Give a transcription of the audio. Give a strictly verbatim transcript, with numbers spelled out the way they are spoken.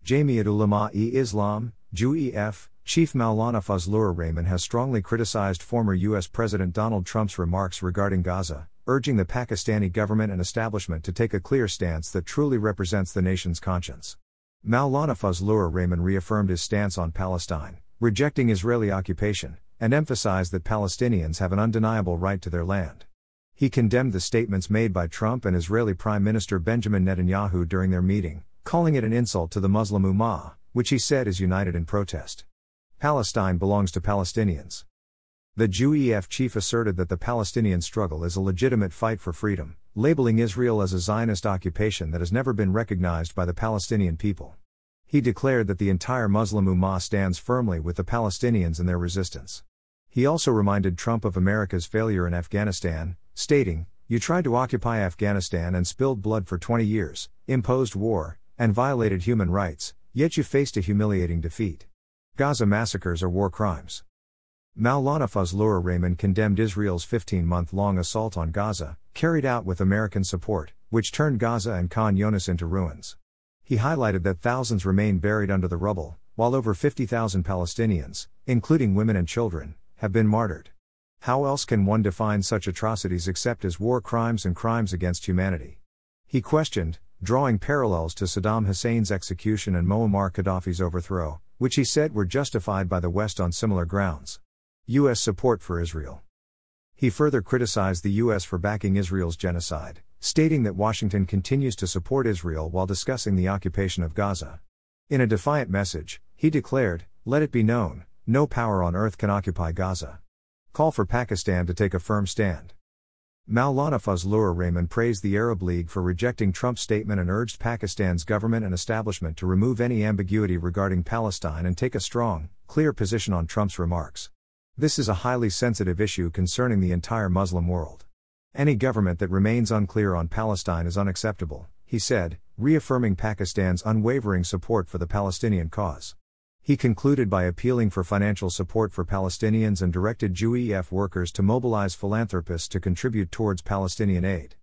Jamiat Ulama-e-Islam, J U E F, Chief Maulana Fazlur Rahman has strongly criticized former U S President Donald Trump's remarks regarding Gaza, urging the Pakistani government and establishment to take a clear stance that truly represents the nation's conscience. Maulana Fazlur Rahman reaffirmed his stance on Palestine, rejecting Israeli occupation, and emphasized that Palestinians have an undeniable right to their land. He condemned the statements made by Trump and Israeli Prime Minister Benjamin Netanyahu during their meeting, calling it an insult to the Muslim Ummah, which he said is united in protest. Palestine belongs to Palestinians. The J U E F chief asserted that the Palestinian struggle is a legitimate fight for freedom, labeling Israel as a Zionist occupation that has never been recognized by the Palestinian people. He declared that the entire Muslim Ummah stands firmly with the Palestinians in their resistance. He also reminded Trump of America's failure in Afghanistan, stating, "You tried to occupy Afghanistan and spilled blood for twenty years, imposed war, and violated human rights, yet you faced a humiliating defeat. Gaza massacres are war crimes." Maulana Fazlur Rahman condemned Israel's fifteen-month-long assault on Gaza, carried out with American support, which turned Gaza and Khan Younis into ruins. He highlighted that thousands remain buried under the rubble, while over fifty thousand Palestinians, including women and children, have been martyred. How else can one define such atrocities except as war crimes and crimes against humanity? He questioned, drawing parallels to Saddam Hussein's execution and Muammar Gaddafi's overthrow, which he said were justified by the West on similar grounds. U S support for Israel. He further criticized the U S for backing Israel's genocide, stating that Washington continues to support Israel while discussing the occupation of Gaza. In a defiant message, he declared, "Let it be known, no power on earth can occupy Gaza." Call for Pakistan to take a firm stand. Maulana Fazlur Rahman praised the Arab League for rejecting Trump's statement and urged Pakistan's government and establishment to remove any ambiguity regarding Palestine and take a strong, clear position on Trump's remarks. This is a highly sensitive issue concerning the entire Muslim world. Any government that remains unclear on Palestine is unacceptable, he said, reaffirming Pakistan's unwavering support for the Palestinian cause. He concluded by appealing for financial support for Palestinians and directed J U E F workers to mobilize philanthropists to contribute towards Palestinian aid.